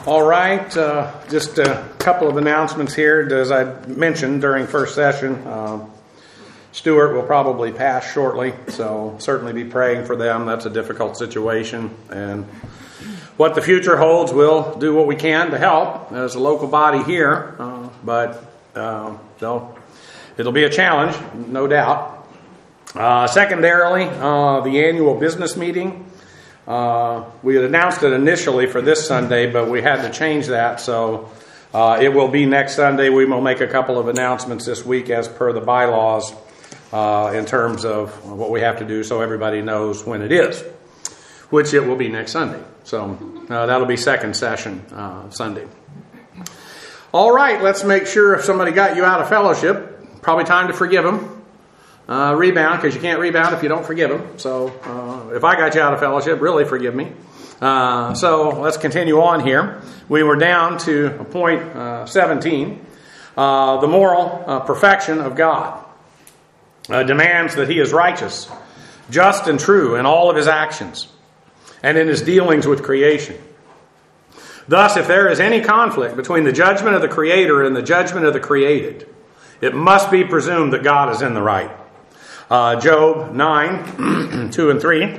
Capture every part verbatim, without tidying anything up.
All right, uh, just a couple of announcements here. As I mentioned during first session, uh, Stuart will probably pass shortly, so certainly be praying for them. That's a difficult situation, and what the future holds, we'll do what we can to help as a local body here, uh, but uh, so it'll be a challenge, no doubt. Uh, secondarily, uh, the annual business meeting. Uh, we had announced it initially for this Sunday, but we had to change that, so uh, it will be next Sunday. We will make a couple of announcements this week as per the bylaws uh, in terms of what we have to do so everybody knows when it is, which it will be next Sunday. So uh, that'll be second session uh, Sunday. All right, let's make sure if somebody got you out of fellowship, probably time to forgive them. Uh, rebound, because you can't rebound if you don't forgive them. So uh, if I got you out of fellowship, really forgive me. Uh, so let's continue on here. We were down to point uh, seventeen. Uh, the moral uh, perfection of God uh, demands that He is righteous, just and true in all of His actions and in His dealings with creation. Thus, if there is any conflict between the judgment of the Creator and the judgment of the created, it must be presumed that God is in the right. Uh, Job nine, two and three.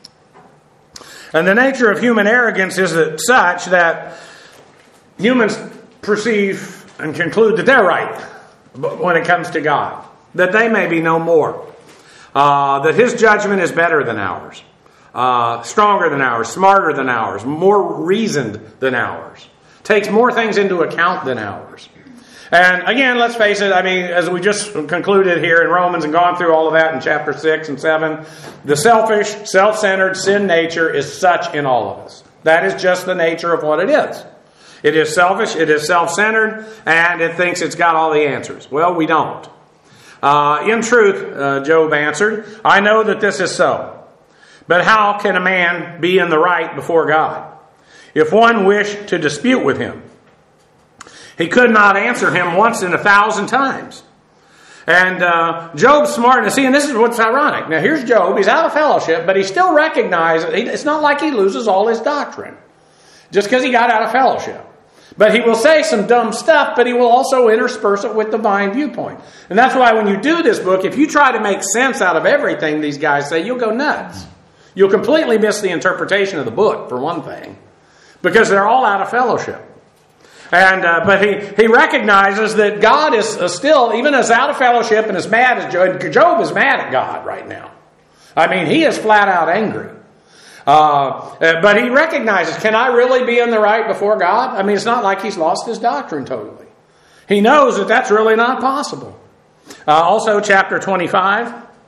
And the nature of human arrogance is that such that humans perceive and conclude that they're right when it comes to God, that they may be no more, uh, that His judgment is better than ours, uh, stronger than ours, smarter than ours, more reasoned than ours, takes more things into account than ours. And again, let's face it, I mean, as we just concluded here in Romans and gone through all of that in chapter six and seven, the selfish, self-centered sin nature is such in all of us. That is just the nature of what it is. It is selfish, it is self-centered, and it thinks it's got all the answers. Well, we don't. Uh, in truth, uh, Job answered, I know that this is so. But how can a man be in the right before God? If one wished to dispute with Him, he could not answer him once in a thousand times. And uh, Job's smart. And see, and this is what's ironic. Now, here's Job. He's out of fellowship, but he still recognizes, it's not like he loses all his doctrine just because he got out of fellowship. But he will say some dumb stuff, but he will also intersperse it with divine viewpoint. And that's why when you do this book, if you try to make sense out of everything these guys say, you'll go nuts. You'll completely miss the interpretation of the book, for one thing, because they're all out of fellowship. And uh, but he, he recognizes that God is uh, still, even as out of fellowship and as mad as Job, Job is mad at God right now. I mean, he is flat out angry. Uh, but he recognizes, can I really be in the right before God? I mean, it's not like he's lost his doctrine totally. He knows that that's really not possible. Uh, also, chapter twenty-five,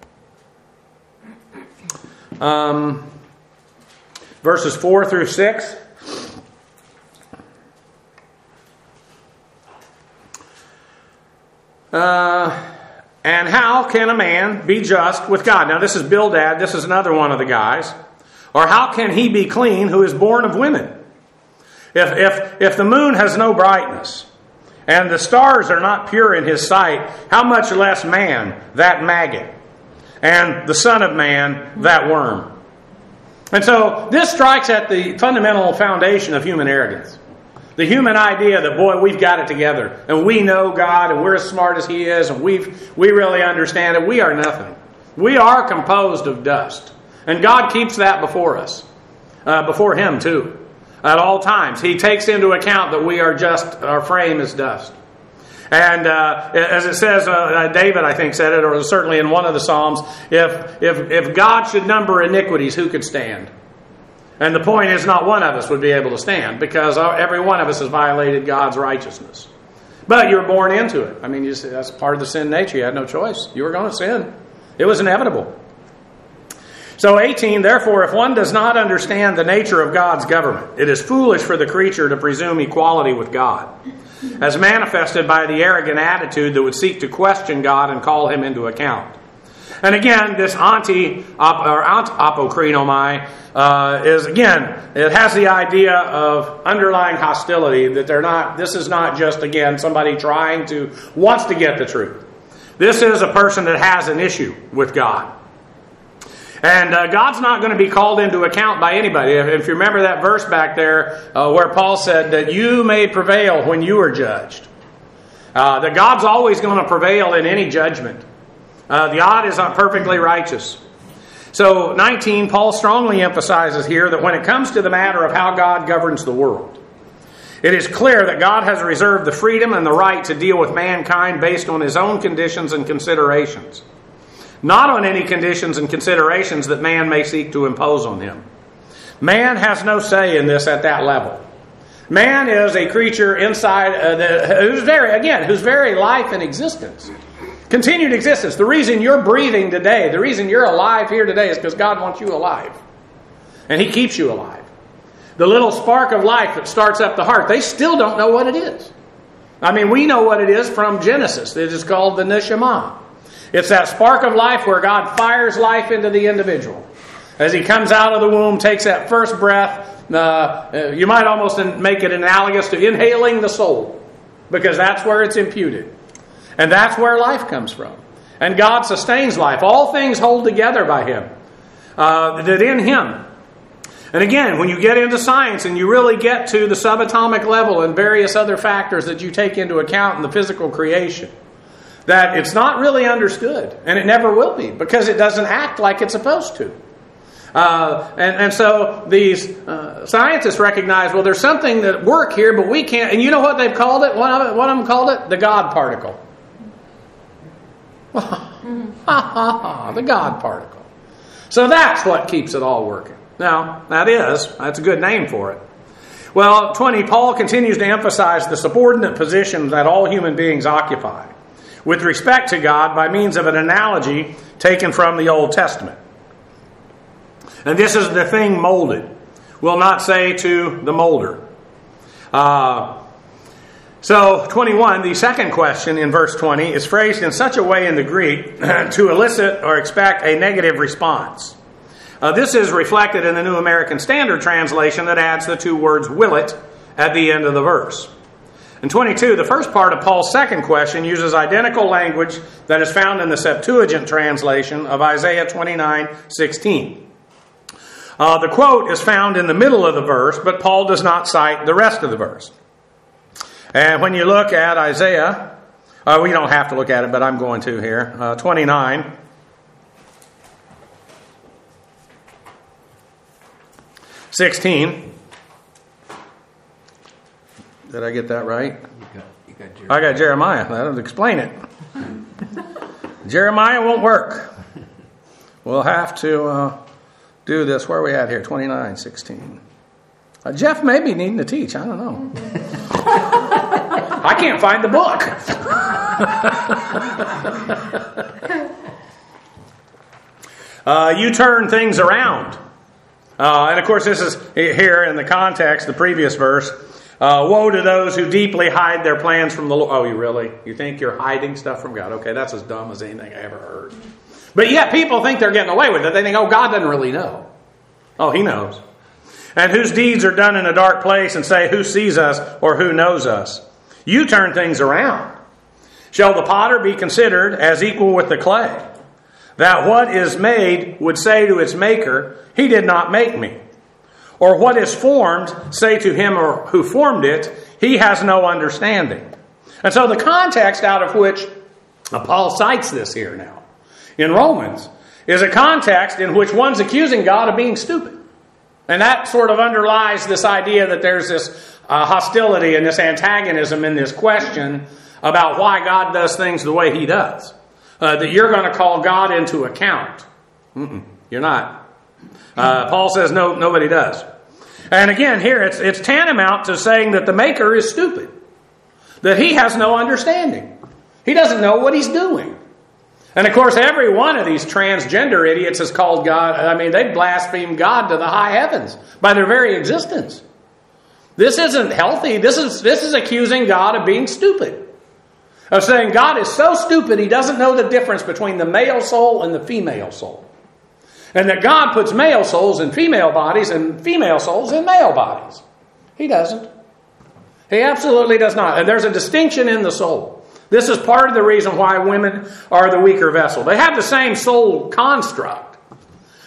um, verses four through six. Uh, and how can a man be just with God? Now, this is Bildad. This is another one of the guys. Or how can he be clean who is born of women? If, if, if the moon has no brightness and the stars are not pure in his sight, how much less man, that maggot, and the son of man, that worm? And so this strikes at the fundamental foundation of human arrogance. The human idea that, boy, we've got it together, and we know God, and we're as smart as He is, and we've, we really understand it. We are nothing. We are composed of dust. And God keeps that before us, uh, before Him too, at all times. He takes into account that we are just, our frame is dust. And uh, as it says, uh, David, I think, said it, or certainly in one of the Psalms, if, if, if God should number iniquities, who could stand? And the point is, not one of us would be able to stand, because every one of us has violated God's righteousness. But you were born into it. I mean, you see, that's part of the sin nature. You had no choice. You were going to sin. It was inevitable. So eighteen, therefore, if one does not understand the nature of God's government, it is foolish for the creature to presume equality with God, as manifested by the arrogant attitude that would seek to question God and call Him into account. And again, this anti or apokrinomai uh, is again, it has the idea of underlying hostility, that they're not. This is not just again somebody trying to wants to get the truth. This is a person that has an issue with God. And uh, God's not going to be called into account by anybody. If, if you remember that verse back there uh, where Paul said that you may prevail when you are judged. Uh, that God's always going to prevail in any judgment. Uh, the odd is not perfectly righteous. So nineteen, Paul strongly emphasizes here that when it comes to the matter of how God governs the world, it is clear that God has reserved the freedom and the right to deal with mankind based on his own conditions and considerations, not on any conditions and considerations that man may seek to impose on him. Man has no say in this at that level. Man is a creature inside uh, the, whose very, again, whose very life and existence, continued existence, the reason you're breathing today, the reason you're alive here today is because God wants you alive. And He keeps you alive. The little spark of life that starts up the heart, they still don't know what it is. I mean, we know what it is from Genesis. It is called the neshama. It's that spark of life where God fires life into the individual. As he comes out of the womb, takes that first breath, uh, you might almost make it analogous to inhaling the soul, because that's where it's imputed. And that's where life comes from. And God sustains life. All things hold together by Him. Uh, that in Him. And again, when you get into science and you really get to the subatomic level and various other factors that you take into account in the physical creation, that it's not really understood. And it never will be, because it doesn't act like it's supposed to. Uh, and, and so these uh, scientists recognize, well, there's something that work here, but we can't. And you know what they've called it? One of, it, one of them called it the God particle. The God particle. So that's what keeps it all working. Now, that is, that's a good name for it. Well, twenty, Paul continues to emphasize the subordinate position that all human beings occupy with respect to God by means of an analogy taken from the Old Testament. And this is the thing molded. We'll not say to the molder. Uh, so, twenty-one, the second question in verse twenty is phrased in such a way in the Greek to elicit or expect a negative response. Uh, this is reflected in the New American Standard Translation that adds the two words will it at the end of the verse. In twenty-two, the first part of Paul's second question uses identical language that is found in the Septuagint translation of Isaiah twenty-nine sixteen. Uh, the quote is found in the middle of the verse, but Paul does not cite the rest of the verse. And when you look at Isaiah, uh, we don't have to look at it, but I'm going to here, uh, twenty-nine. sixteen. Did I get that right? You got, you got Jeremiah. I got Jeremiah. That'll explain it. Jeremiah won't work. We'll have to uh, do this. Where are we at here? twenty-nine sixteen. Uh, Jeff may be needing to teach. I don't know. I can't find the book. uh, you turn things around. Uh, and of course, this is here in the context, the previous verse. Uh, woe to those who deeply hide their plans from the Lord. Oh, you really? You think you're hiding stuff from God? Okay, that's as dumb as anything I ever heard. But yet people think they're getting away with it. They think, oh, God doesn't really know. Oh, He knows. And whose deeds are done in a dark place, and say, who sees us or who knows us? You turn things around. Shall the potter be considered as equal with the clay, that what is made would say to its maker, He did not make me? Or what is formed, say to him or who formed it, He has no understanding. And so the context out of which Paul cites this here now, in Romans, is a context in which one's accusing God of being stupid. And that sort of underlies this idea that there's this uh, hostility and this antagonism in this question about why God does things the way He does. Uh, that you're going to call God into account. Mm-mm, you're not. Uh, Paul says no, nobody does. And again, here it's, it's tantamount to saying that the Maker is stupid. That He has no understanding. He doesn't know what He's doing. And of course, every one of these transgender idiots is called God. I mean, they blaspheme God to the high heavens by their very existence. This isn't healthy. This is, this is accusing God of being stupid. Of saying God is so stupid He doesn't know the difference between the male soul and the female soul. And that God puts male souls in female bodies and female souls in male bodies. He doesn't. He absolutely does not. And there's a distinction in the soul. This is part of the reason why women are the weaker vessel. They have the same soul construct,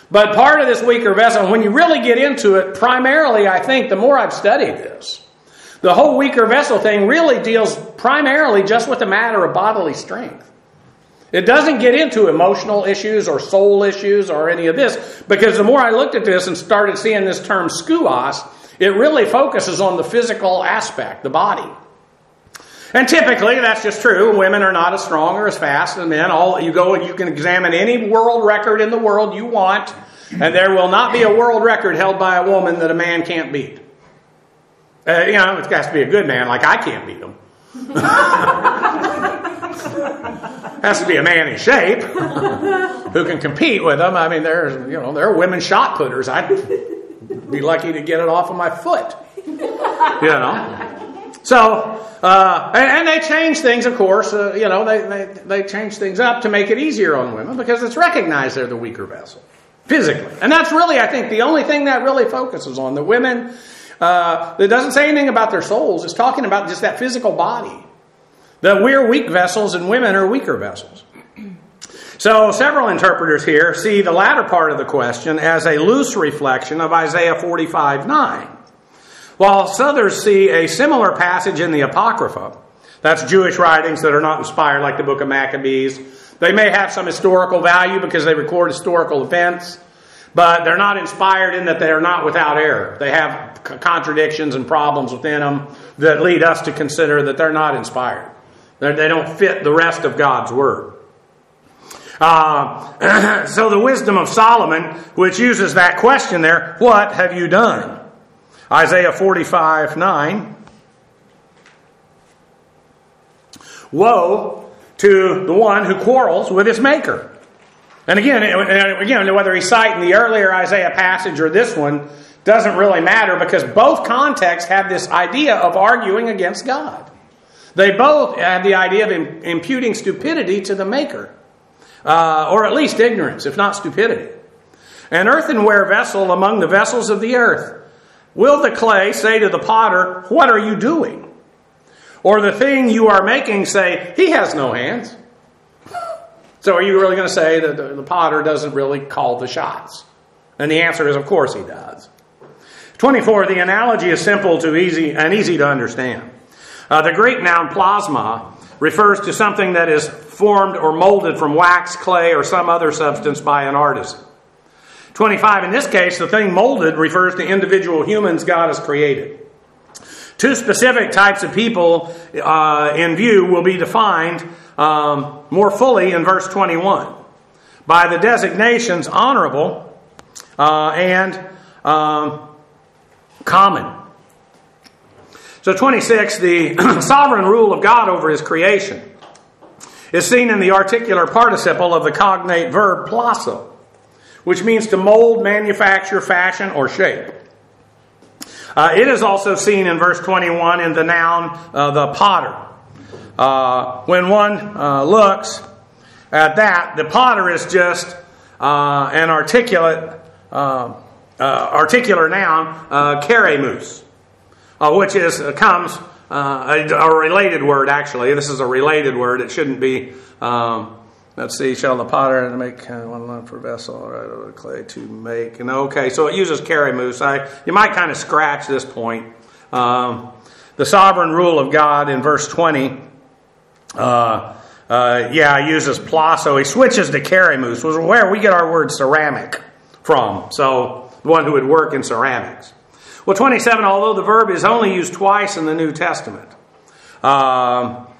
But part of this weaker vessel, when you really get into it, primarily, I think, the more I've studied this, the whole weaker vessel thing really deals primarily just with the matter of bodily strength. It doesn't get into emotional issues or soul issues or any of this, because the more I looked at this and started seeing this term skouos, it really focuses on the physical aspect, the body. And typically, that's just true. Women are not as strong or as fast as men. All you go and you can examine any world record in the world you want, and there will not be a world record held by a woman that a man can't beat. Uh, you know, it has to be a good man, like I can't beat him. Has to be a man in shape who can compete with them. I mean, there's you know there are women shot putters. I'd be lucky to get it off of my foot. You know. So, uh, and, and they change things, of course. Uh, you know, they, they they change things up to make it easier on women because it's recognized they're the weaker vessel physically, and that's really, I think, the only thing that really focuses on the women. Uh, it doesn't say anything about their souls. It's talking about just that physical body. That we're weak vessels and women are weaker vessels. So several interpreters here see the latter part of the question as a loose reflection of Isaiah forty-five nine. While others see a similar passage in the Apocrypha, that's Jewish writings that are not inspired like the book of Maccabees. They may have some historical value because they record historical events, but they're not inspired in that they are not without error. They have contradictions and problems within them that lead us to consider that they're not inspired. They're, they don't fit the rest of God's Word. Uh, so the wisdom of Solomon, which uses that question there, what have you done? Isaiah forty-five nine. Woe to the one who quarrels with his maker. And again, again, whether he's citing the earlier Isaiah passage or this one, doesn't really matter because both contexts have this idea of arguing against God. They both have the idea of imputing stupidity to the maker. Uh, or at least ignorance, if not stupidity. An earthenware vessel among the vessels of the earth. Will the clay say to the potter, what are you doing? Or the thing you are making say, he has no hands. So are you really going to say that the, the potter doesn't really call the shots? And the answer is, of course he does. twenty-four, the analogy is simple to easy and easy to understand. Uh, the Greek noun plasma refers to something that is formed or molded from wax, clay, or some other substance by an artisan. twenty-five, in this case, the thing molded refers to individual humans God has created. Two specific types of people uh, in view will be defined um, more fully in verse twenty-one. By the designations honorable uh, and um, common. So twenty-six, the sovereign rule of God over His creation is seen in the articular participle of the cognate verb plaso, which means to mold, manufacture, fashion, or shape. Uh, it is also seen in verse twenty-one in the noun, uh, the potter. Uh, when one uh, looks at that, the potter is just uh, an articulate, uh, uh, articular noun, uh, keremus, uh, which is uh, comes uh, a, a related word. Actually, this is a related word. It shouldn't be. Um, Let's see, shall the potter make uh, one lump for vessel, right, over clay to make. And okay, so it uses keremus. I you might kind of scratch this point. Um, the sovereign rule of God in verse twenty, uh, uh, yeah, uses plaso. He switches to keremus, which is where we get our word ceramic from. So the one who would work in ceramics. Well, twenty-seven, although the verb is only used twice in the New Testament. Um,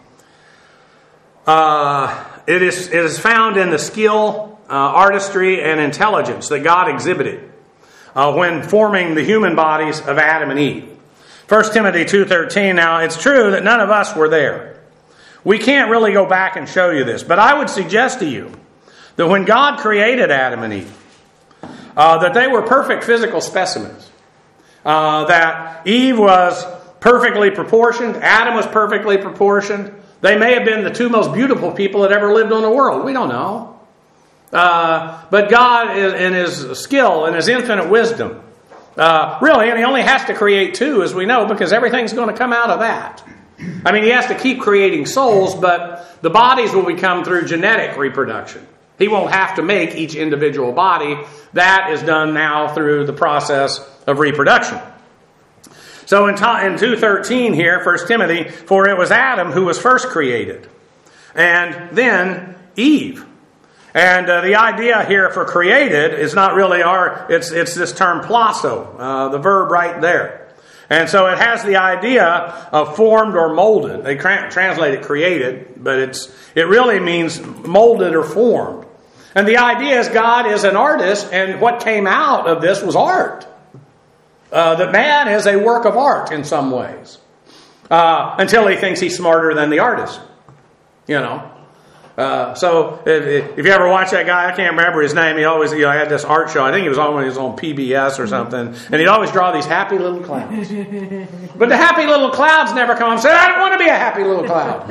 uh, It is, it is found in the skill, uh, artistry, and intelligence that God exhibited uh, when forming the human bodies of Adam and Eve. First Timothy two thirteen, now it's true that none of us were there. We can't really go back and show you this, but I would suggest to you that when God created Adam and Eve, uh, that they were perfect physical specimens. Uh, that Eve was perfectly proportioned, Adam was perfectly proportioned. They may have been the two most beautiful people that ever lived on the world. We don't know. Uh, but God, in His skill and His infinite wisdom, uh, really, and He only has to create two, as we know, because everything's going to come out of that. I mean, He has to keep creating souls, but the bodies will become through genetic reproduction. He won't have to make each individual body. That is done now through the process of reproduction. So in, in two thirteen here, First Timothy, for it was Adam who was first created, and then Eve. And uh, the idea here for created is not really our, it's it's this term plaso, uh, the verb right there. And so it has the idea of formed or molded. They tra- translate it created, but it's it really means molded or formed. And the idea is God is an artist, and what came out of this was art. Uh, that man is a work of art in some ways. Uh, until he thinks he's smarter than the artist. You know. Uh, so if, if you ever watch that guy, I can't remember his name. He always, you know, had this art show. I think he was on, he was on P B S or something. And he'd always draw these happy little clouds. But the happy little clouds never come and say, I don't want to be a happy little cloud.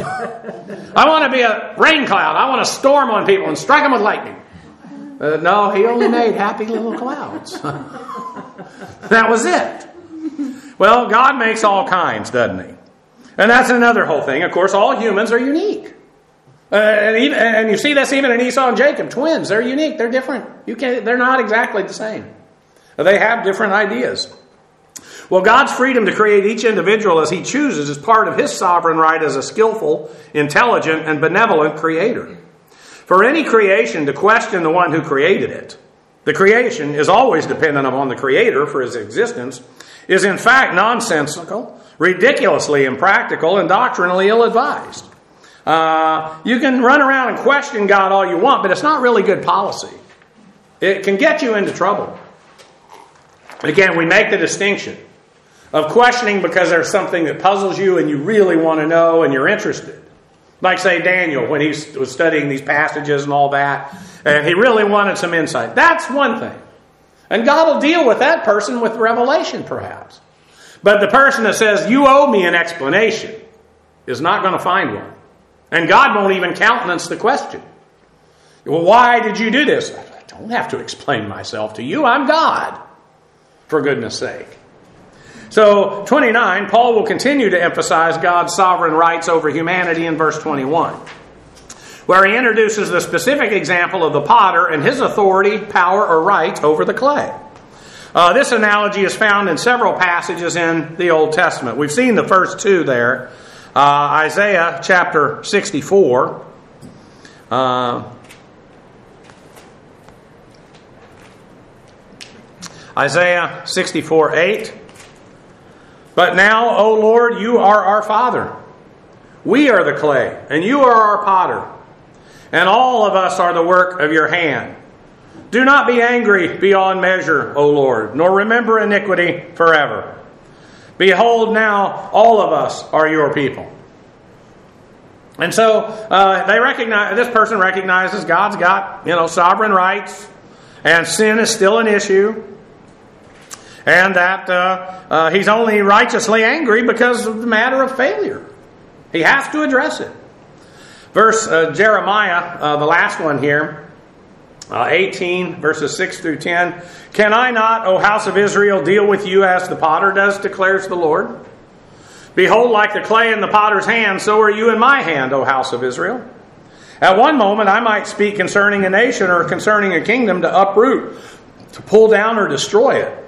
I want to be a rain cloud. I want to storm on people and strike them with lightning. Uh, no, he only made happy little clouds. That was it. Well, God makes all kinds, doesn't he? And that's another whole thing. Of course, all humans are unique. Uh, and, even, and you see this even in Esau and Jacob, twins. They're unique. They're different. You can't. They're not exactly the same. They have different ideas. Well, God's freedom to create each individual as He chooses is part of His sovereign right as a skillful, intelligent, and benevolent Creator. For any creation to question the one who created it, the creation is always dependent upon the Creator for His existence, is in fact nonsensical, ridiculously impractical, and doctrinally ill-advised. Uh, you can run around and question God all you want, but it's not really good policy. It can get you into trouble. Again, we make the distinction of questioning because there's something that puzzles you and you really want to know and you're interested. Like, say, Daniel, when he was studying these passages and all that, and he really wanted some insight. That's one thing. And God will deal with that person with revelation, perhaps. But the person that says, you owe me an explanation, is not going to find one. And God won't even countenance the question. Well, why did you do this? I don't have to explain myself to you. I'm God, for goodness sake. So, twenty-nine, Paul will continue to emphasize God's sovereign rights over humanity in verse twenty-one, where he introduces the specific example of the potter and his authority, power, or right over the clay. Uh, this analogy is found in several passages in the Old Testament. We've seen the first two there. Uh, Isaiah chapter sixty-four. Uh, Isaiah sixty-four eight. But now, O Lord, you are our Father. We are the clay, and you are our potter. And all of us are the work of your hand. Do not be angry beyond measure, O Lord, nor remember iniquity forever. Behold, now all of us are your people. And so uh, they recognize this person recognizes God's got, you know, sovereign rights, and sin is still an issue, and that uh, uh, he's only righteously angry because of the matter of failure. He has to address it. Verse uh, Jeremiah, uh, the last one here, uh, eighteen verses six through ten. Can I not, O house of Israel, deal with you as the potter does, declares the Lord? Behold, like the clay in the potter's hand, so are you in my hand, O house of Israel. At one moment I might speak concerning a nation or concerning a kingdom to uproot, to pull down or destroy it.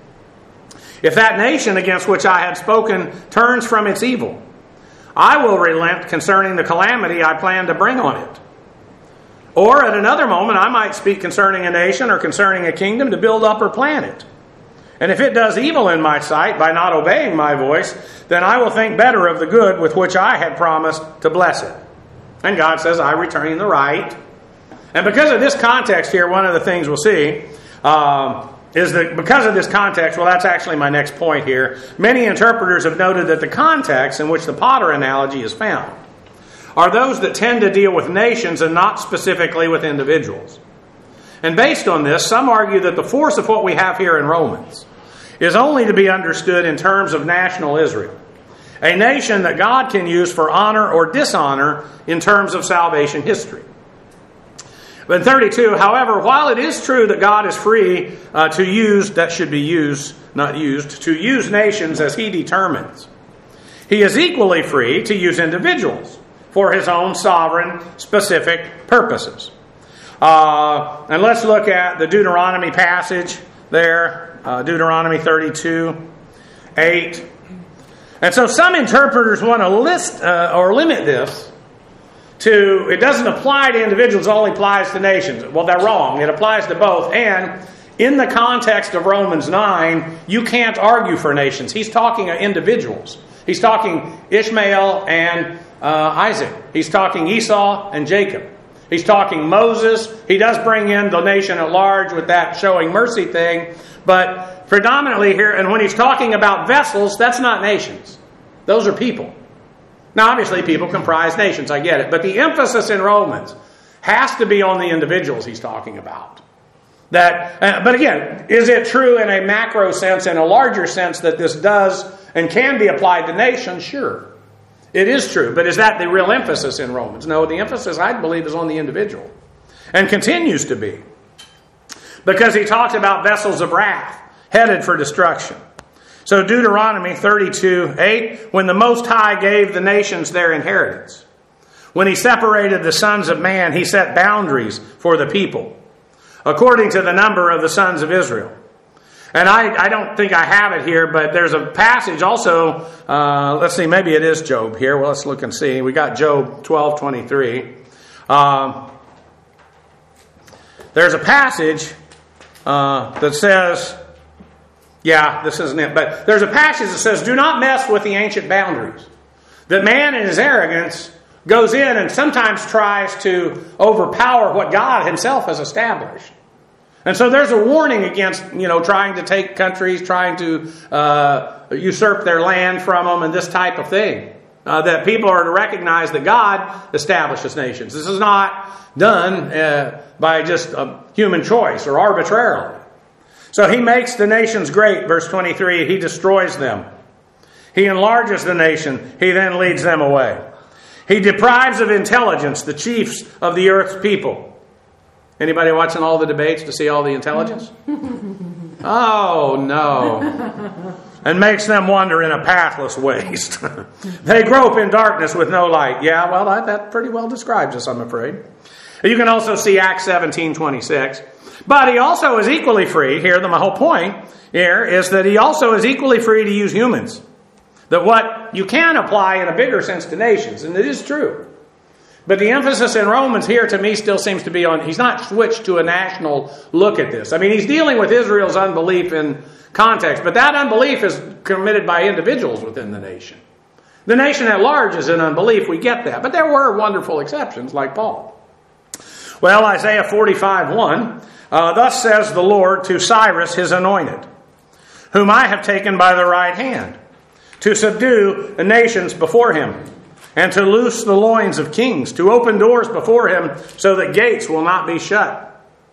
If that nation against which I had spoken turns from its evil, I will relent concerning the calamity I plan to bring on it. Or at another moment I might speak concerning a nation or concerning a kingdom to build up or plant it. And if it does evil in my sight by not obeying my voice, then I will think better of the good with which I had promised to bless it. And God says, I retain the right. And because of this context here, one of the things we'll see um, is that because of this context, well, that's actually my next point here. Many interpreters have noted that the context in which the potter analogy is found are those that tend to deal with nations and not specifically with individuals. And based on this, some argue that the force of what we have here in Romans is only to be understood in terms of national Israel, a nation that God can use for honor or dishonor in terms of salvation history. But in thirty-two, however, while it is true that God is free uh, to use, that should be used, not used, to use nations as He determines, He is equally free to use individuals for His own sovereign, specific purposes. Uh, and let's look at the Deuteronomy passage there, uh, Deuteronomy thirty-two, eight. And so some interpreters want to list uh, or limit this to, it doesn't apply to individuals, it only applies to nations. Well, they're wrong. It applies to both. And in the context of Romans nine, you can't argue for nations. He's talking of individuals. He's talking Ishmael and uh, Isaac. He's talking Esau and Jacob. He's talking Moses. He does bring in the nation at large with that showing mercy thing. But predominantly here, and when he's talking about vessels, that's not nations. Those are people. Now, obviously, people comprise nations. I get it. But the emphasis in Romans has to be on the individuals he's talking about. That, uh, but again, is it true in a macro sense, in a larger sense, that this does and can be applied to nations? Sure. It is true. But is that the real emphasis in Romans? No, the emphasis, I believe, is on the individual. And continues to be. Because he talks about vessels of wrath, headed for destruction. So Deuteronomy thirty-two, eight, when the Most High gave the nations their inheritance, when he separated the sons of man, he set boundaries for the people, according to the number of the sons of Israel. And I, I don't think I have it here, but there's a passage also, uh, let's see, maybe it is Job here. Well, let's look and see. We got Job twelve twenty-three. Uh, there's a passage uh, that says, yeah, this isn't it, but there's a passage that says, do not mess with the ancient boundaries. That man in his arrogance goes in and sometimes tries to overpower what God himself has established. And so there's a warning against, you know, trying to take countries, trying to uh, usurp their land from them and this type of thing. Uh, that people are to recognize that God establishes nations. This is not done uh, by just a human choice or arbitrarily. So he makes the nations great, verse twenty-three, he destroys them. He enlarges the nation, he then leads them away. He deprives of intelligence the chiefs of the earth's people. Anybody watching all the debates to see all the intelligence? Oh, no. And makes them wander in a pathless waste. They grope in darkness with no light. Yeah, well, that, that pretty well describes us, I'm afraid. You can also see Acts seventeen twenty-six. But he also is equally free. Here, the my whole point here is that he also is equally free to use humans. That what you can apply in a bigger sense to nations, and it is true. But the emphasis in Romans here to me still seems to be on, he's not switched to a national look at this. I mean, he's dealing with Israel's unbelief in context, but that unbelief is committed by individuals within the nation. The nation at large is in unbelief, we get that. But there were wonderful exceptions, like Paul. Well, Isaiah forty-five one, uh, thus says the Lord to Cyrus, his anointed, whom I have taken by the right hand, to subdue the nations before him, and to loose the loins of kings, to open doors before him, so that gates will not be shut.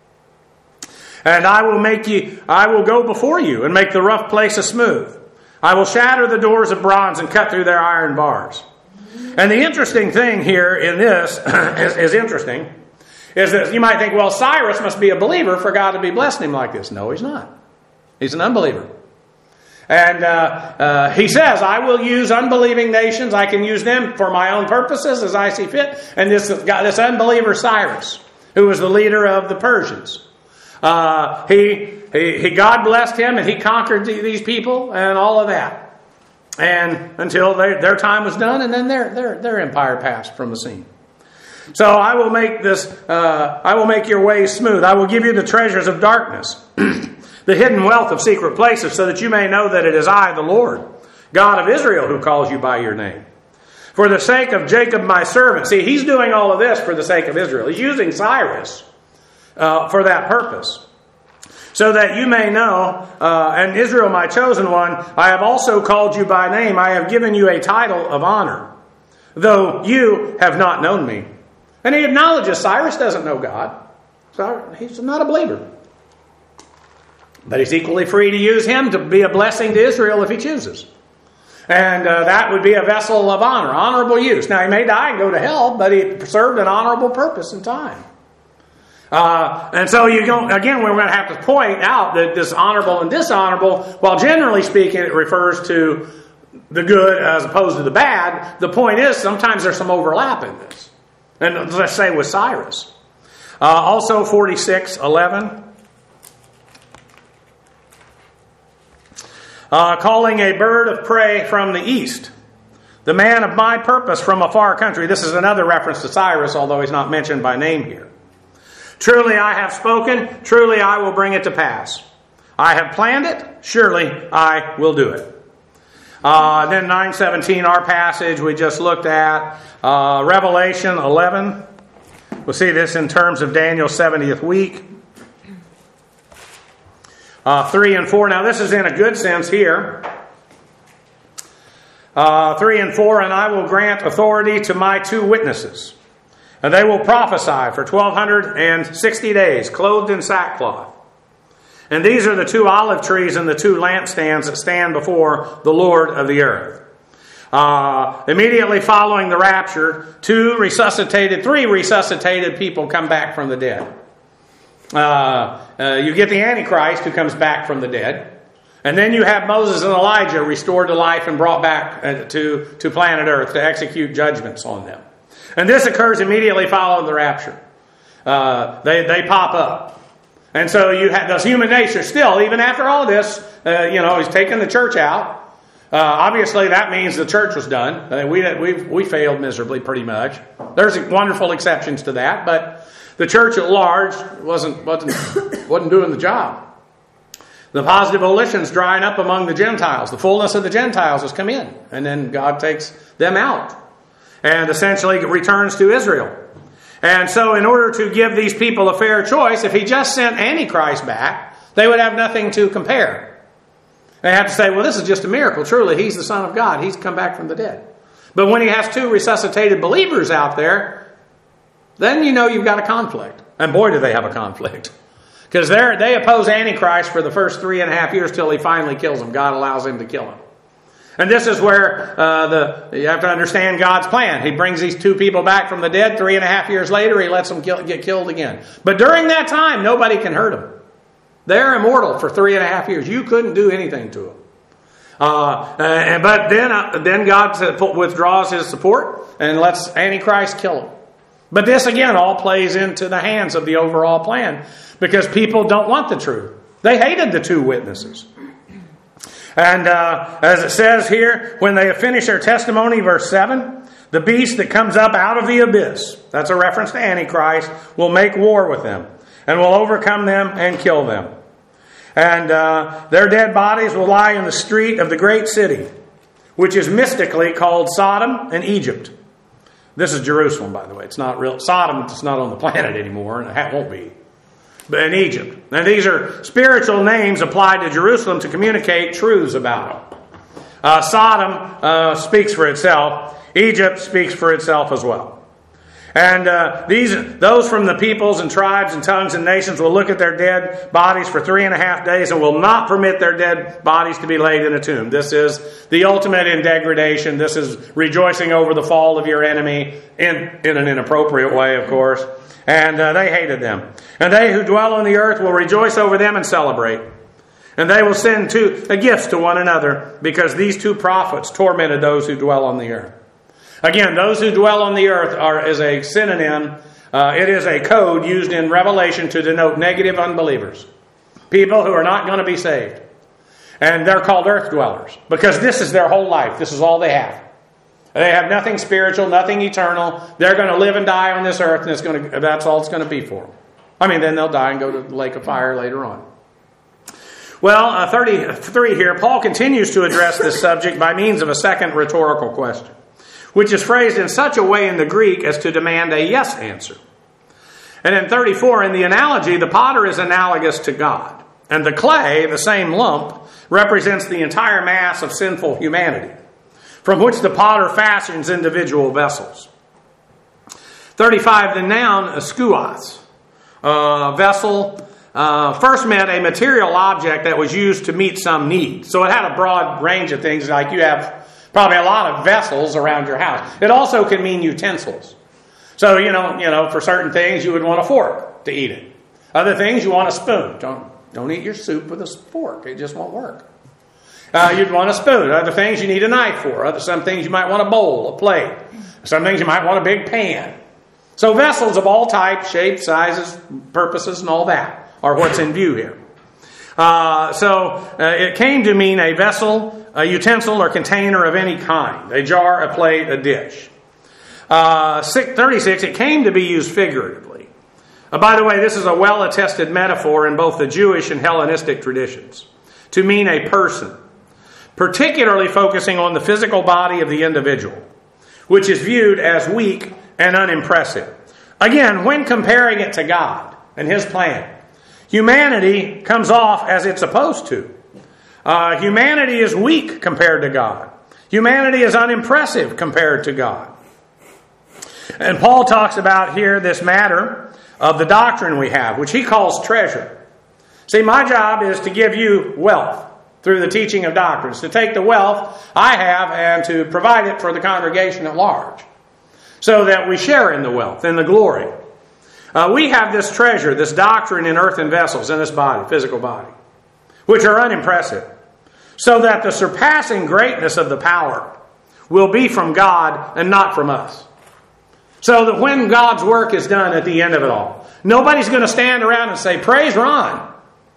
And I will make you, I will go before you, and make the rough places smooth. I will shatter the doors of bronze, and cut through their iron bars. And the interesting thing here in this is, is interesting, is that you might think, well, Cyrus must be a believer for God to be blessing him like this. No, he's not. He's an unbeliever. And uh, uh, he says, I will use unbelieving nations. I can use them for my own purposes as I see fit. And this, this unbeliever Cyrus, who was the leader of the Persians, uh, he, he, he God blessed him and he conquered these people and all of that. And until they, their time was done, and then their, their, their empire passed from the scene. So I will make this, uh, I will make your ways smooth. I will give you the treasures of darkness, the hidden wealth of secret places, so that you may know that it is I, the Lord, God of Israel, who calls you by your name. For the sake of Jacob, my servant. See, he's doing all of this for the sake of Israel. He's using Cyrus uh, for that purpose. So that you may know, uh, and Israel, my chosen one, I have also called you by name. I have given you a title of honor, though you have not known me. And he acknowledges Cyrus doesn't know God. So he's not a believer. But he's equally free to use him to be a blessing to Israel if he chooses. And uh, that would be a vessel of honor, honorable use. Now, he may die and go to hell, but he served an honorable purpose in time. Uh, and so, you go, again, we're going to have to point out that this honorable and dishonorable, while generally speaking it refers to the good as opposed to the bad, the point is sometimes there's some overlap in this. And let's say with Cyrus. Uh, also forty-six eleven. Uh, calling a bird of prey from the east, the man of my purpose from a far country. This is another reference to Cyrus, although he's not mentioned by name here. Truly I have spoken, truly I will bring it to pass. I have planned it, surely I will do it. Uh, then nine seventeen, our passage we just looked at. Uh, Revelation eleven. We'll see this in terms of Daniel's seventieth week. Uh, three and four. Now this is in a good sense here. Uh, three and four. And I will grant authority to my two witnesses. And they will prophesy for twelve sixty days, clothed in sackcloth. And these are the two olive trees and the two lampstands that stand before the Lord of the earth. Uh, immediately following the rapture, two resuscitated, three resuscitated people come back from the dead. Uh, uh, you get the Antichrist who comes back from the dead. And then you have Moses and Elijah restored to life and brought back uh, to, to planet Earth to execute judgments on them. And this occurs immediately following the rapture. Uh, they, they pop up. And so you have this human nature still, even after all this, uh, you know, he's taken the church out. Uh, obviously, that means the church was done. Uh, we, we, we failed miserably pretty much. There's wonderful exceptions to that, but the church at large wasn't, wasn't, wasn't doing the job. The positive volition's drying up among the Gentiles. The fullness of the Gentiles has come in, and then God takes them out and essentially returns to Israel. And so in order to give these people a fair choice, if he just sent Antichrist back, they would have nothing to compare. They have to say, well, this is just a miracle. Truly, he's the Son of God. He's come back from the dead. But when he has two resuscitated believers out there, then you know you've got a conflict. And boy, do they have a conflict. Because they oppose Antichrist for the first three and a half years till he finally kills him. God allows him to kill him. And this is where uh, the you have to understand God's plan. He brings these two people back from the dead. Three and a half years later, he lets them kill, get killed again. But during that time, nobody can hurt them. They're immortal for three and a half years. You couldn't do anything to them. Uh, and, but then, uh, then God withdraws his support and lets Antichrist kill them. But this, again, all plays into the hands of the overall plan because people don't want the truth. They hated the two witnesses. And uh, as it says here, when they have finished their testimony, verse seven, the beast that comes up out of the abyss, that's a reference to Antichrist, will make war with them and will overcome them and kill them. And uh, their dead bodies will lie in the street of the great city, which is mystically called Sodom and Egypt. This is Jerusalem, by the way. It's not real. Sodom is not on the planet anymore, and it won't be. But in Egypt. And these are spiritual names applied to Jerusalem to communicate truths about them. Uh, Sodom uh, speaks for itself. Egypt speaks for itself as well. And uh, these, those from the peoples and tribes and tongues and nations will look at their dead bodies for three and a half days and will not permit their dead bodies to be laid in a tomb. This is the ultimate in degradation. This is rejoicing over the fall of your enemy in, in an inappropriate way, of course. And uh, they hated them. And they who dwell on the earth will rejoice over them and celebrate. And they will send two, uh, gifts to one another because these two prophets tormented those who dwell on the earth. Again, those who dwell on the earth are is a synonym. Uh, it is a code used in Revelation to denote negative unbelievers. People who are not going to be saved. And they're called earth dwellers because this is their whole life. This is all they have. They have nothing spiritual, nothing eternal. They're going to live and die on this earth, and it's going to, that's all it's going to be for them. I mean, then they'll die and go to the lake of fire later on. Well, uh, thirty-three here, Paul continues to address this subject by means of a second rhetorical question, which is phrased in such a way in the Greek as to demand a yes answer. And in thirty-four, in the analogy, the potter is analogous to God, and the clay, the same lump, represents the entire mass of sinful humanity, from which the potter fashions individual vessels. thirty-five, the noun skuos, uh, vessel, uh, first meant a material object that was used to meet some need. So it had a broad range of things, like you have probably a lot of vessels around your house. It also can mean utensils. So, you know, you know, for certain things you would want a fork to eat it. Other things you want a spoon. Don't, don't eat your soup with a fork. It just won't work. Uh, you'd want a spoon. Other things you need a knife for. Other some things you might want a bowl, a plate. Some things you might want a big pan. So vessels of all types, shapes, sizes, purposes, and all that are what's in view here. Uh, so uh, it came to mean a vessel, a utensil or container of any kind, a jar, a plate, a dish. Uh, thirty-six, it came to be used figuratively. Uh, by the way, this is a well-attested metaphor in both the Jewish and Hellenistic traditions to mean a person, particularly focusing on the physical body of the individual, which is viewed as weak and unimpressive. Again, when comparing it to God and His plan, humanity comes off as it's supposed to. Uh, humanity is weak compared to God. Humanity is unimpressive compared to God. And Paul talks about here this matter of the doctrine we have, which he calls treasure. See, my job is to give you wealth through the teaching of doctrines, to take the wealth I have and to provide it for the congregation at large, so that we share in the wealth, in the glory. Uh, we have this treasure, this doctrine in earthen vessels, in this body, physical body, which are unimpressive, so that the surpassing greatness of the power will be from God and not from us. So that when God's work is done at the end of it all, nobody's going to stand around and say, "Praise Ron."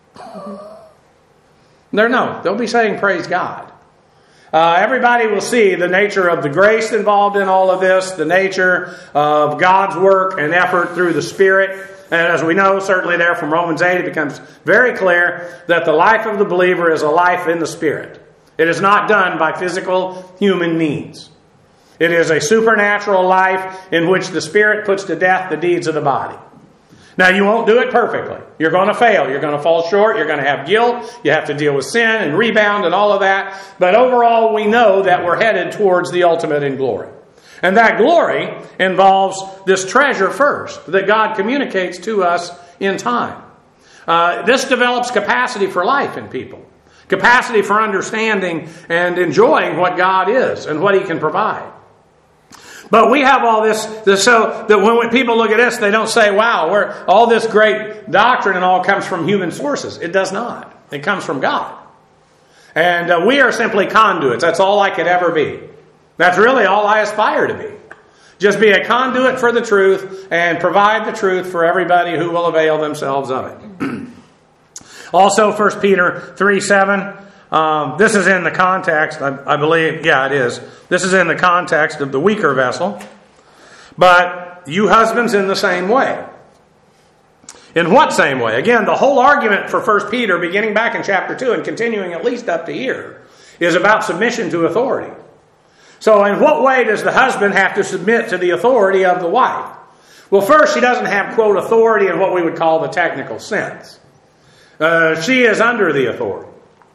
No, no, they'll be saying, "Praise God." Uh, everybody will see the nature of the grace involved in all of this, the nature of God's work and effort through the Spirit. And as we know, certainly there from Romans eight, it becomes very clear that the life of the believer is a life in the Spirit. It is not done by physical human means. It is a supernatural life in which the Spirit puts to death the deeds of the body. Now, you won't do it perfectly. You're going to fail. You're going to fall short. You're going to have guilt. You have to deal with sin and rebound and all of that. But overall, we know that we're headed towards the ultimate in glory. And that glory involves this treasure first that God communicates to us in time. Uh, this develops capacity for life in people. Capacity for understanding and enjoying what God is and what He can provide. But we have all this, this so that when people look at us, they don't say, "Wow, we're, all this great doctrine and all comes from human sources." It does not. It comes from God. And uh, we are simply conduits. That's all I could ever be. That's really all I aspire to be. Just be a conduit for the truth and provide the truth for everybody who will avail themselves of it. Also, First Peter three seven. Um, this is in the context, I, I believe, yeah, it is. This is in the context of the weaker vessel. But you husbands in the same way. In what same way? Again, the whole argument for First Peter, beginning back in chapter two and continuing at least up to here, is about submission to authority. So in what way does the husband have to submit to the authority of the wife? Well, first, she doesn't have, quote, authority in what we would call the technical sense. Uh, she is under the authority.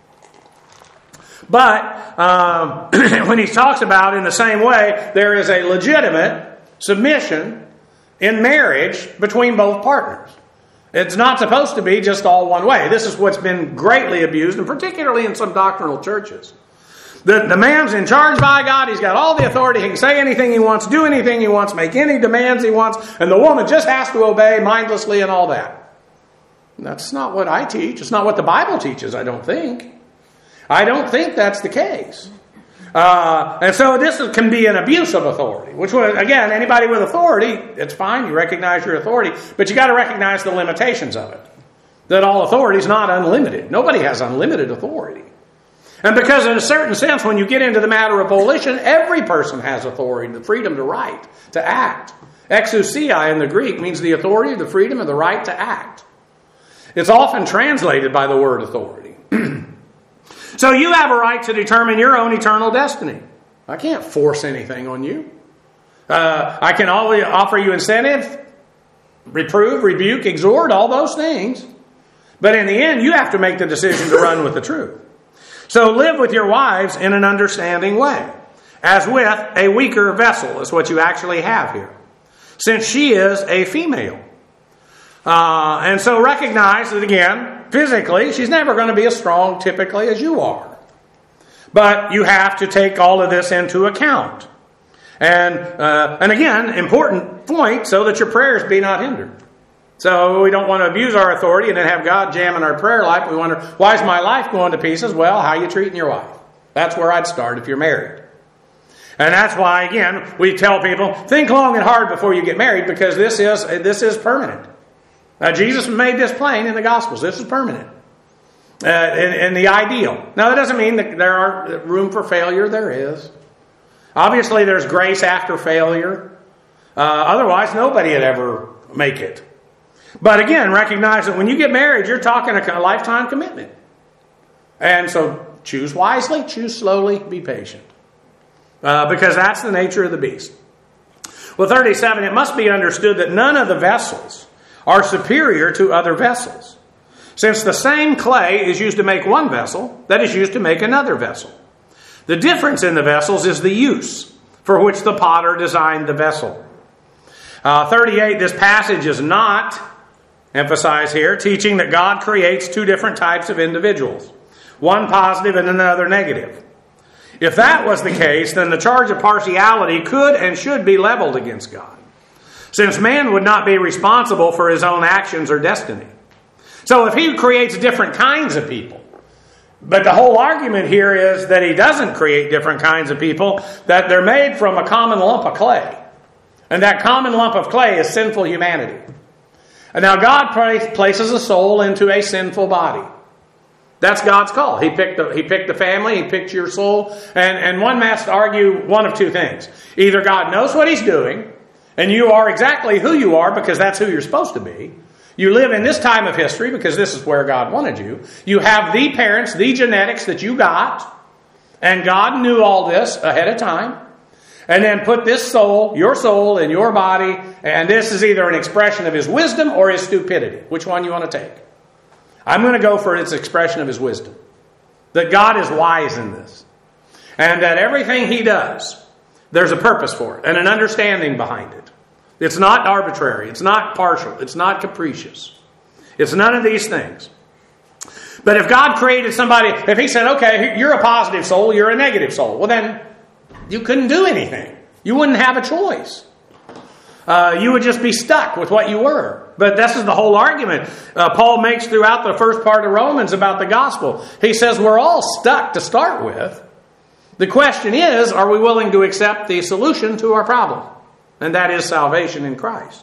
But um, when he talks about in the same way, there is a legitimate submission in marriage between both partners. It's not supposed to be just all one way. This is what's been greatly abused, and particularly in some doctrinal churches. The, the man's in charge by God. He's got all the authority. He can say anything he wants, do anything he wants, make any demands he wants, and the woman just has to obey mindlessly and all that. That's not what I teach. It's not what the Bible teaches, I don't think. I don't think that's the case. Uh, and so this can be an abuse of authority, which would, again, anybody with authority, it's fine, you recognize your authority, but you got to recognize the limitations of it. That all authority is not unlimited. Nobody has unlimited authority. And because in a certain sense, when you get into the matter of volition, every person has authority, the freedom to write, to act. Exousia in the Greek means the authority, the freedom, and the right to act. It's often translated by the word authority. So you have a right to determine your own eternal destiny. I can't force anything on you. Uh, I can always offer you incentive, reprove, rebuke, exhort, all those things. But in the end, you have to make the decision to run with the truth. So live with your wives in an understanding way, as with a weaker vessel is what you actually have here, since she is a female. Uh, and so recognize that, again, physically, she's never going to be as strong typically as you are. But you have to take all of this into account. And, uh, and again, important point, so that your prayers be not hindered. So we don't want to abuse our authority and then have God jam in our prayer life. We wonder, why is my life going to pieces? Well, how are you treating your wife? That's where I'd start if you're married. And that's why, again, we tell people, think long and hard before you get married, because this is this is permanent. Now, Jesus made this plain in the Gospels. This is permanent. Uh, and, and the ideal. Now, that doesn't mean that there aren't room for failure. There is. Obviously, there's grace after failure. Uh, otherwise, nobody would ever make it. But again, recognize that when you get married, you're talking a lifetime commitment. And so choose wisely, choose slowly, be patient. Uh, because that's the nature of the beast. Well, thirty-seven, it must be understood that none of the vessels are superior to other vessels, since the same clay is used to make one vessel that is used to make another vessel. The difference in the vessels is the use for which the potter designed the vessel. Uh, thirty-eight, this passage is not, emphasized here, teaching that God creates two different types of individuals, one positive and another negative. If that was the case, then the charge of partiality could and should be leveled against God, since man would not be responsible for his own actions or destiny. So if he creates different kinds of people, but the whole argument here is that he doesn't create different kinds of people, that they're made from a common lump of clay. And that common lump of clay is sinful humanity. And now God places a soul into a sinful body. That's God's call. He picked the, he picked the family, he picked your soul. And, and one must argue one of two things. Either God knows what he's doing, and you are exactly who you are because that's who you're supposed to be. You live in this time of history because this is where God wanted you. You have the parents, the genetics that you got. And God knew all this ahead of time. And then put this soul, your soul, in your body. And this is either an expression of his wisdom or his stupidity. Which one you want to take? I'm going to go for its expression of his wisdom. That God is wise in this. And that everything he does, there's a purpose for it. And an understanding behind it. It's not arbitrary. It's not partial. It's not capricious. It's none of these things. But if God created somebody, if he said, okay, you're a positive soul, you're a negative soul, well then, you couldn't do anything. You wouldn't have a choice. Uh, you would just be stuck with what you were. But this is the whole argument uh, Paul makes throughout the first part of Romans about the gospel. He says we're all stuck to start with. The question is, are we willing to accept the solution to our problem? And that is salvation in Christ.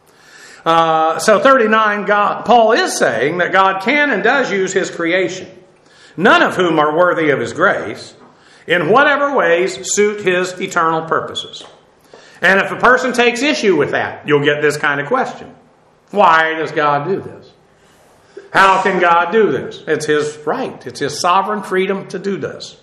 Uh, so thirty-nine, God, Paul is saying that God can and does use his creation, none of whom are worthy of his grace, in whatever ways suit his eternal purposes. And if a person takes issue with that, you'll get this kind of question. Why does God do this? How can God do this? It's his right. It's his sovereign freedom to do this.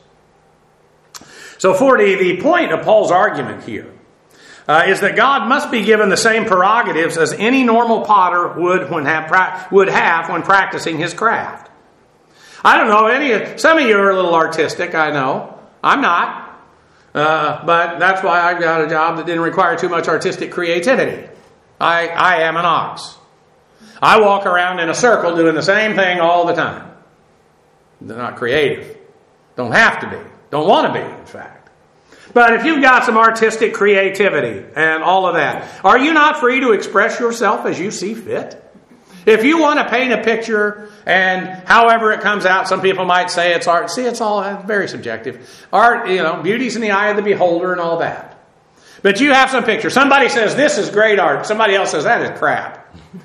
So forty, the point of Paul's argument here uh, is that God must be given the same prerogatives as any normal potter would when have pra- would have when practicing his craft. I don't know, any. Some of you are a little artistic, I know. I'm not. Uh, but that's why I got a job that didn't require too much artistic creativity. I, I am an ox. I walk around in a circle doing the same thing all the time. They're not creative. Don't have to be. Don't want to be, in fact. But if you've got some artistic creativity and all of that, are you not free to express yourself as you see fit? If you want to paint a picture and however it comes out, some people might say it's art. See, it's all very subjective. Art, you know, beauty's in the eye of the beholder and all that. But you have some picture. Somebody says this is great art. Somebody else says that is crap.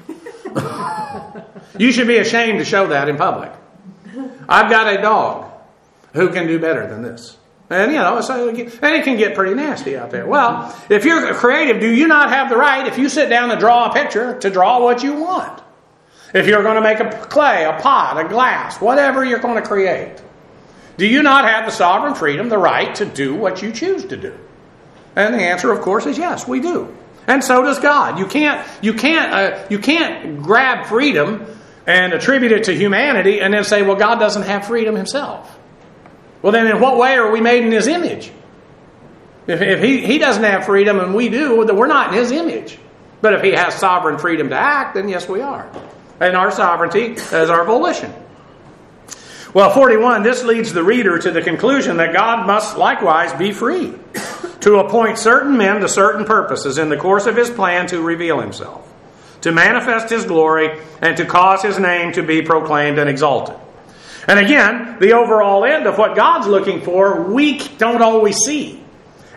You should be ashamed to show that in public. I've got a dog who can do better than this. And, you know, so, and it can get pretty nasty out there. Well, if you're creative, do you not have the right, if you sit down and draw a picture, to draw what you want? If you're going to make a clay, a pot, a glass, whatever you're going to create, do you not have the sovereign freedom, the right to do what you choose to do? And the answer, of course, is yes, we do. And so does God. You can't, you can't, uh, you can't grab freedom and attribute it to humanity and then say, well, God doesn't have freedom himself. Well, then in what way are we made in his image? If, if he, he doesn't have freedom and we do, then we're not in his image. But if he has sovereign freedom to act, then yes, we are. And our sovereignty is our volition. Well, forty-one, this leads the reader to the conclusion that God must likewise be free to appoint certain men to certain purposes in the course of his plan to reveal himself, to manifest his glory, and to cause his name to be proclaimed and exalted. And again, the overall end of what God's looking for, we don't always see.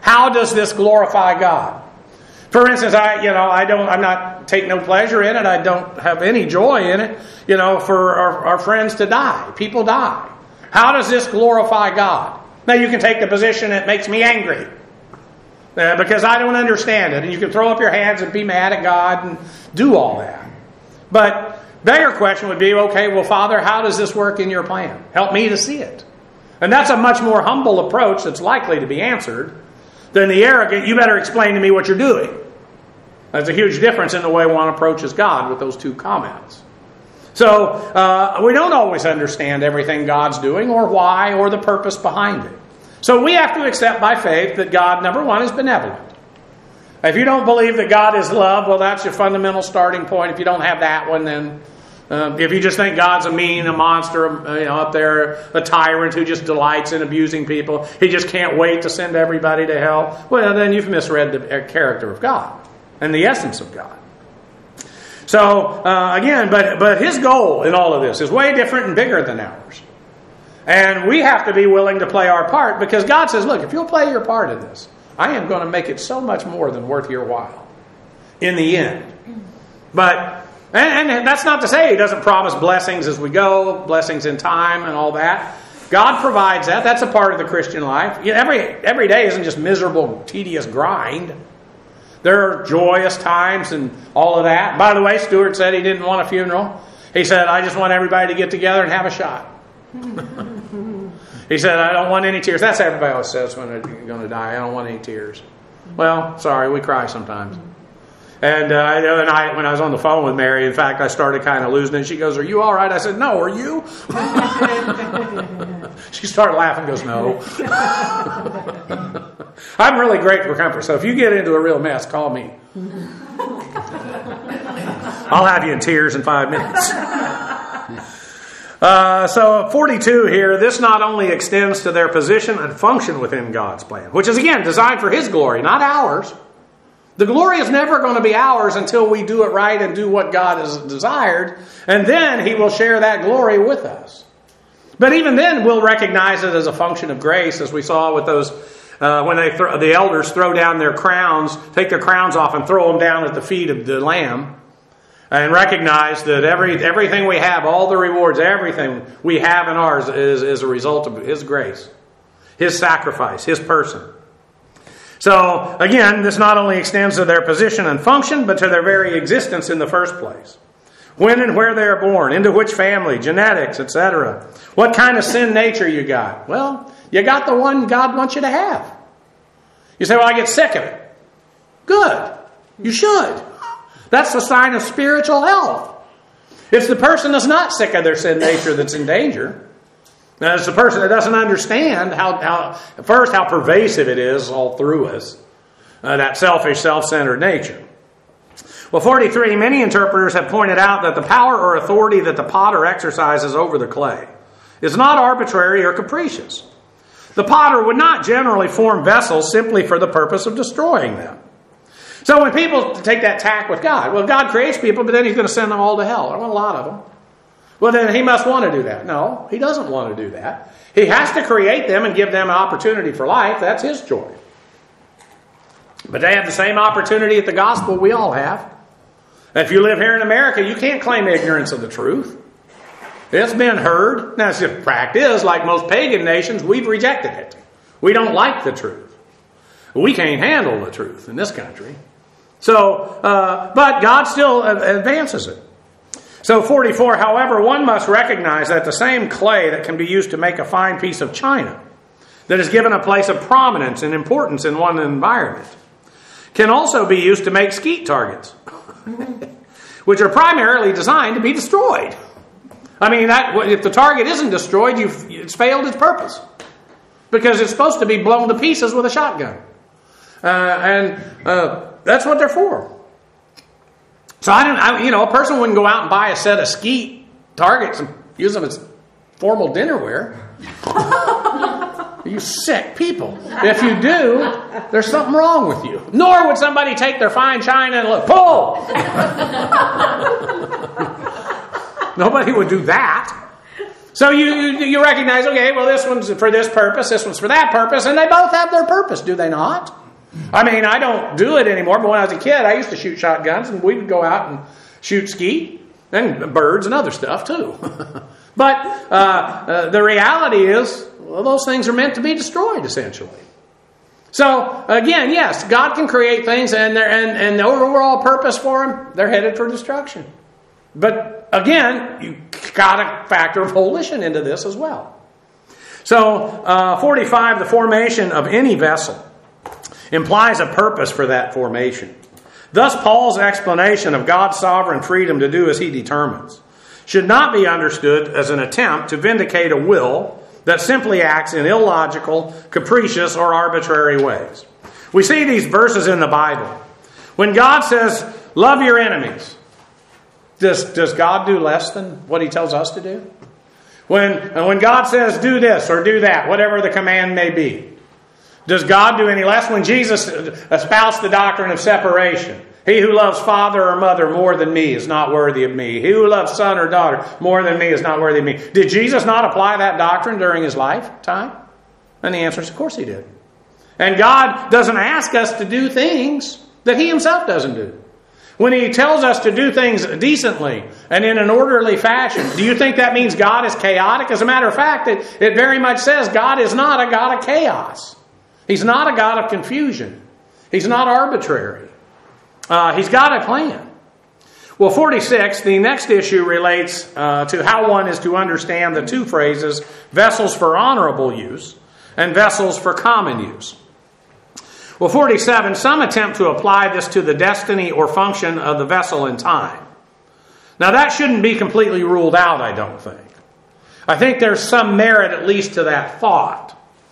How does this glorify God? For instance, I, you know, I don't, I'm not take no pleasure in it. I don't have any joy in it. You know, for our, our friends to die, people die. How does this glorify God? Now you can take the position that makes me angry uh, because I don't understand it, and you can throw up your hands and be mad at God and do all that. But bigger question would be, okay, well, Father, how does this work in your plan? Help me to see it. And that's a much more humble approach that's likely to be answered than the arrogant, you better explain to me what you're doing. There's a huge difference in the way one approaches God with those two comments. So, uh, we don't always understand everything God's doing or why or the purpose behind it. So we have to accept by faith that God, number one, is benevolent. If you don't believe that God is love, well, that's your fundamental starting point. If you don't have that one, then uh, if you just think God's a mean, a monster, uh, you know, up there, a tyrant who just delights in abusing people, he just can't wait to send everybody to hell, well, then you've misread the character of God and the essence of God. So, uh, again, but but his goal in all of this is way different and bigger than ours. And we have to be willing to play our part because God says, look, if you'll play your part in this, I am going to make it so much more than worth your while in the end. But, and, and that's not to say he doesn't promise blessings as we go, blessings in time and all that. God provides that. That's a part of the Christian life. You know, every, every day isn't just miserable, tedious grind. There are joyous times and all of that. By the way, Stuart said he didn't want a funeral. He said, I just want everybody to get together and have a shot. He said, I don't want any tears. That's what everybody else says when they're going to die. I don't want any tears. Well, sorry, we cry sometimes. And uh, the other night when I was on the phone with Mary, in fact, I started kind of losing it. She goes, are you all right? I said, no, are you? She started laughing and goes, no. I'm really great for comfort. So if you get into a real mess, call me. I'll have you in tears in five minutes. Uh, so forty-two here, this not only extends to their position and function within God's plan, which is again designed for his glory, not ours. The glory is never going to be ours until we do it right and do what God has desired, and then he will share that glory with us. But even then, we'll recognize it as a function of grace, as we saw with those, uh, when they th- the elders throw down their crowns, take their crowns off and throw them down at the feet of the Lamb, and recognize that every everything we have, all the rewards, everything we have in ours is, is a result of his grace, his sacrifice, his person. So, again, this not only extends to their position and function, but to their very existence in the first place. When and where they are born, into which family, genetics, et cetera. What kind of sin nature you got? Well, you got the one God wants you to have. You say, well, I get sick of it. Good. You should. That's the sign of spiritual health. It's the person that's not sick of their sin nature that's in danger. Now, it's the person that doesn't understand how, how first, how pervasive it is all through us. Uh, that selfish, self-centered nature. Well, forty-three, many interpreters have pointed out that the power or authority that the potter exercises over the clay is not arbitrary or capricious. The potter would not generally form vessels simply for the purpose of destroying them. So when people take that tack with God, well, God creates people, but then he's going to send them all to hell. I want a lot of them. Well, then he must want to do that. No, he doesn't want to do that. He has to create them and give them an opportunity for life. That's his choice. But they have the same opportunity at the gospel we all have. If you live here in America, you can't claim ignorance of the truth. It's been heard. Now, the fact is, like most pagan nations, we've rejected it. We don't like the truth. We can't handle the truth in this country. So, uh, but God still advances it. So forty-four, however, one must recognize that the same clay that can be used to make a fine piece of china, that is given a place of prominence and importance in one environment, can also be used to make skeet targets, which are primarily designed to be destroyed. I mean, that if the target isn't destroyed, you've, it's failed its purpose. Because it's supposed to be blown to pieces with a shotgun. Uh, and uh, that's what they're for. So, I don't, I, you know, a person wouldn't go out and buy a set of skeet targets and use them as formal dinnerware. You sick people. If you do, there's something wrong with you. Nor would somebody take their fine china and look, pull! Nobody would do that. So you, you you recognize, okay, well, this one's for this purpose, this one's for that purpose, and they both have their purpose, do they not? I mean, I don't do it anymore, but when I was a kid, I used to shoot shotguns, and we would go out and shoot skeet, and birds and other stuff, too. But uh, uh, the reality is, well, those things are meant to be destroyed, essentially. So, again, yes, God can create things, and, and, and the overall purpose for them, they're headed for destruction. But, again, you've got a factor of volition into this as well. So, uh, forty-five, the formation of any vessel implies a purpose for that formation. Thus, Paul's explanation of God's sovereign freedom to do as he determines should not be understood as an attempt to vindicate a will that simply acts in illogical, capricious, or arbitrary ways. We see these verses in the Bible. When God says, love your enemies, does, does God do less than what he tells us to do? When, when God says, do this or do that, whatever the command may be, does God do any less? When Jesus espoused the doctrine of separation, he who loves father or mother more than me is not worthy of me. He who loves son or daughter more than me is not worthy of me. Did Jesus not apply that doctrine during his lifetime? And the answer is, of course he did. And God doesn't ask us to do things that he himself doesn't do. When he tells us to do things decently and in an orderly fashion, do you think that means God is chaotic? As a matter of fact, it, it very much says God is not a God of chaos. He's not a God of confusion. He's not arbitrary. Uh, he's got a plan. Well, forty-six, the next issue relates uh, to how one is to understand the two phrases, vessels for honorable use and vessels for common use. Well, forty-seven, some attempt to apply this to the destiny or function of the vessel in time. Now, that shouldn't be completely ruled out, I don't think. I think there's some merit at least to that thought.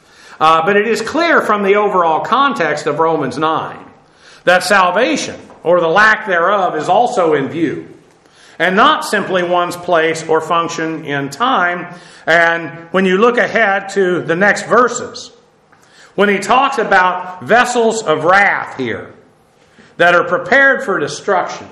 Uh, but it is clear from the overall context of Romans nine that salvation, or the lack thereof, is also in view, and not simply one's place or function in time. And when you look ahead to the next verses, when he talks about vessels of wrath here that are prepared for destruction,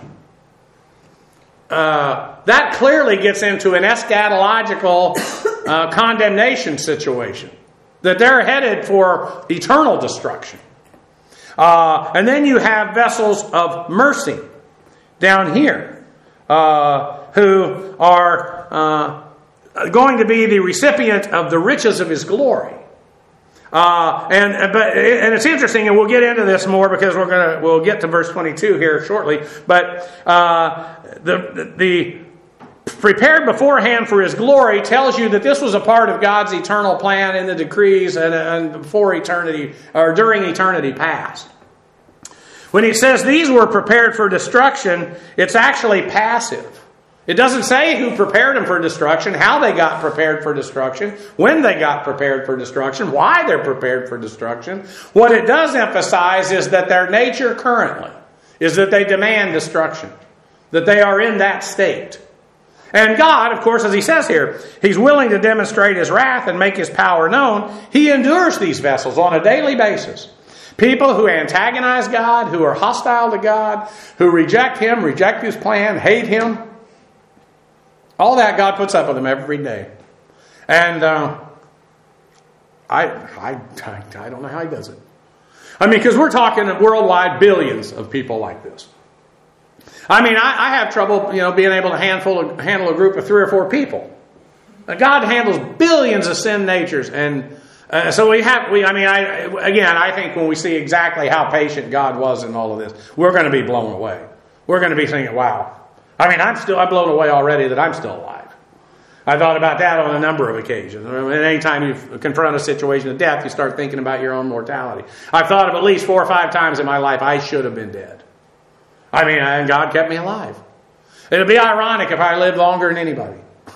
uh, that clearly gets into an eschatological uh, condemnation situation, that they're headed for eternal destruction. Uh, and then you have vessels of mercy down here, uh, who are uh, going to be the recipient of the riches of his glory. Uh, and but and it's interesting, and we'll get into this more because we're gonna we'll get to verse twenty-two here shortly. But uh, the the prepared beforehand for his glory tells you that this was a part of God's eternal plan in the decrees and, and before eternity or during eternity past. When he says these were prepared for destruction, it's actually passive. It doesn't say who prepared them for destruction, how they got prepared for destruction, when they got prepared for destruction, why they're prepared for destruction. What it does emphasize is that their nature currently is that they demand destruction, that they are in that state. And God, of course, as he says here, he's willing to demonstrate his wrath and make his power known. He endures these vessels on a daily basis. People who antagonize God, who are hostile to God, who reject him, reject his plan, hate him. All that God puts up with them every day. And uh, I, I, I don't know how he does it. I mean, because we're talking worldwide billions of people like this. I mean, I, I have trouble, you know, being able to handful, handle a group of three or four people. God handles billions of sin natures, and uh, so we have. We, I mean, I again, I think when we see exactly how patient God was in all of this, we're going to be blown away. We're going to be thinking, "Wow." I mean, I'm still I'm blown away already that I'm still alive. I thought about that on a number of occasions. I mean, anytime you confront a situation of death, you start thinking about your own mortality. I've thought of at least four or five times in my life I should have been dead. I mean, and God kept me alive. It would be ironic if I lived longer than anybody.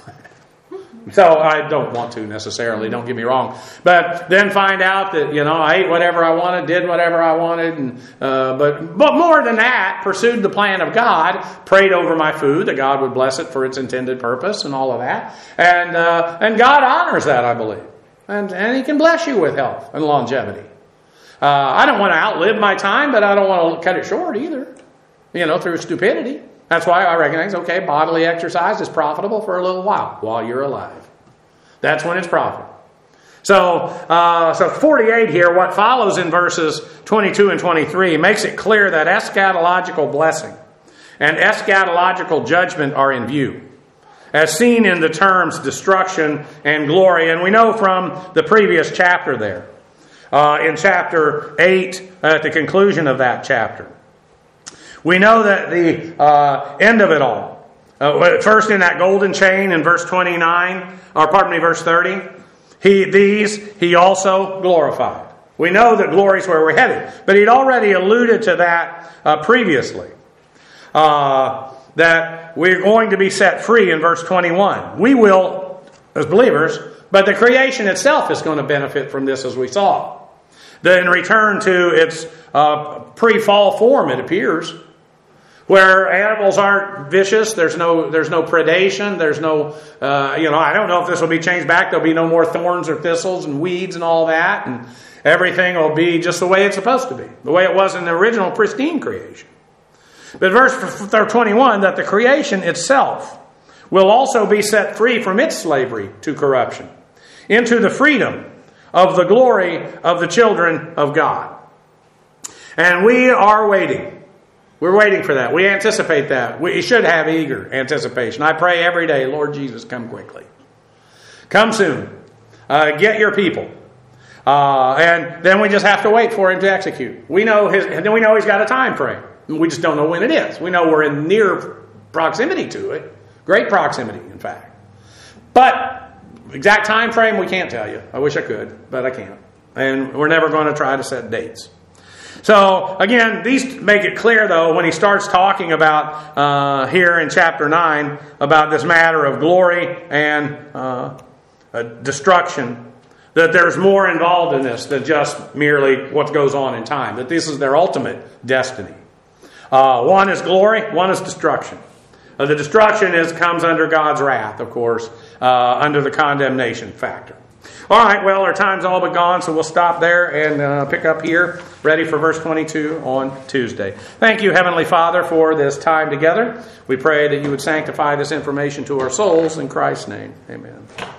So I don't want to necessarily, don't get me wrong. But then find out that, you know, I ate whatever I wanted, did whatever I wanted. And uh, but, but more than that, pursued the plan of God, prayed over my food, that God would bless it for its intended purpose and all of that. And uh, and God honors that, I believe. And, and he can bless you with health and longevity. Uh, I don't want to outlive my time, but I don't want to cut it short either. You know, through stupidity. That's why I recognize, okay, bodily exercise is profitable for a little while, while you're alive. That's when it's profitable. So, uh, so forty-eight here, what follows in verses twenty-two and twenty-three makes it clear that eschatological blessing and eschatological judgment are in view, as seen in the terms destruction and glory. And we know from the previous chapter there, uh, in chapter eight, at the conclusion of that chapter, we know that the uh, end of it all, uh, first in that golden chain in verse twenty-nine, or pardon me, verse thirty, he, these he also glorified. We know that glory is where we're headed. But he'd already alluded to that uh, previously. Uh, that we're going to be set free in verse twenty-one. We will, as believers, but the creation itself is going to benefit from this, as we saw. Then return to its uh, pre-fall form, it appears, where animals aren't vicious. There's no there's no predation. There's no, uh, you know, I don't know if this will be changed back. There'll be no more thorns or thistles and weeds and all that. And everything will be just the way it's supposed to be, the way it was in the original pristine creation. But verse twenty-one, that the creation itself will also be set free from its slavery to corruption into the freedom of the glory of the children of God. And we are waiting. We're waiting for that. We anticipate that. We should have eager anticipation. I pray every day, Lord Jesus, come quickly. Come soon. Uh, get your people. Uh, and then we just have to wait for him to execute. We know his, and then we know he's got a time frame. We just don't know when it is. We know we're in near proximity to it. Great proximity, in fact. But exact time frame, we can't tell you. I wish I could, but I can't. And we're never going to try to set dates. So, again, these make it clear, though, when he starts talking about, uh, here in chapter nine, about this matter of glory and uh, uh, destruction, that there's more involved in this than just merely what goes on in time. That this is their ultimate destiny. Uh, one is glory, one is destruction. Uh, the destruction is comes under God's wrath, of course, uh, under the condemnation factor. All right, well, our time's all but gone, so we'll stop there and uh, pick up here, ready for verse twenty-two on Tuesday. Thank you, Heavenly Father, for this time together. We pray that you would sanctify this information to our souls. In Christ's name, amen.